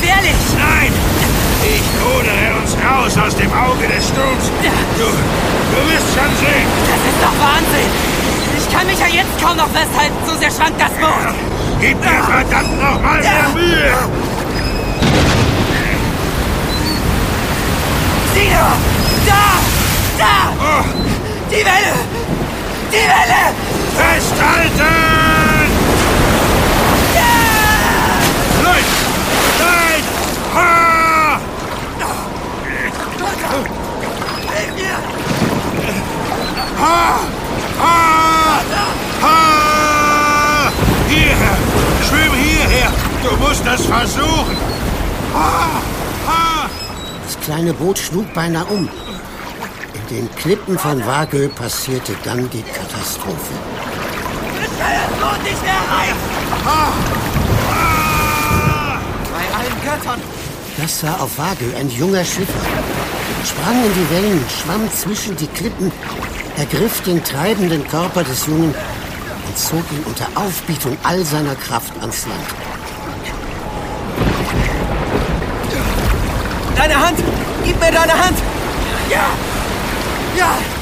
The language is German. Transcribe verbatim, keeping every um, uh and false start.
gefährlich! Nein! Ich rudere uns raus aus dem Auge des Sturms. Du, du wirst schon sehen. Das ist doch Wahnsinn! Ich kann mich ja jetzt kaum noch festhalten, so sehr schwankt das Boot. Gib mir verdammt noch mal mehr Mühe. Sieh nur! Da! Da! Oh. Die Welle! Die Welle! Festhalten! Ja! Nein! Nein! Ha! Hilf mir! Ha! Ha! Ha! Hierher! Schwimm hierher! Du musst das versuchen! Ha! Ha! Das kleine Boot schlug beinahe um. In den Klippen von Vagö passierte dann die Katastrophe. Ich kann das Boot nicht mehr erreichen! Ha! Ha! Bei allen Göttern! Das war auf Vagö ein junger Schiffer. Er sprang in die Wellen, schwamm zwischen die Klippen, ergriff den treibenden Körper des Jungen und zog ihn unter Aufbietung all seiner Kraft ans Land. Deine Hand! Gib mir deine Hand! Ja! Ja!